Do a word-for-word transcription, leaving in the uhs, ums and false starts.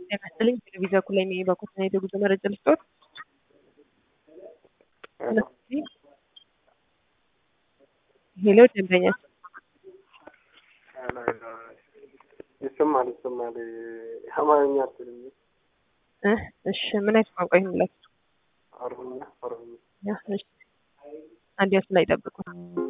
ይመስልኝ ቴሌቪዥን ኩል ላይ በኩል ነው የተጉዞ መረጃ ልስጦት። ሄሎ ደንበኛ ይሰማል ይሰማል አማርኛ አትልም እ እሺ ምን አይነት ቋንቋ ይሁንላችሁ? አሮኛ አሮኛ ያ እሺ አንድ ያስ ላይ ጠብቁ።